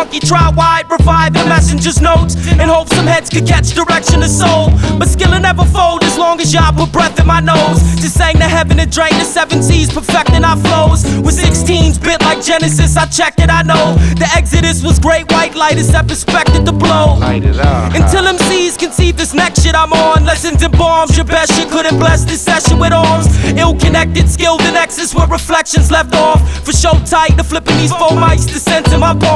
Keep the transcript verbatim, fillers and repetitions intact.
funky, try wide, reviving messengers' notes, and hope some heads could catch direction of soul. But skill'll never fold as long as y'all put breath in my nose. Just sang to heaven and drain the seven seas, perfecting our flows. With sixteens bit like Genesis, I checked it, I know. The Exodus was great, white light is up, expected to blow. Light it up. Until M Cs conceive this next shit I'm on. Lessons and bombs, your best shit couldn't bless this session with arms. Ill-connected, skilled in excess with reflections left off. For show tight, the flipping these four mics, the sense in my palm.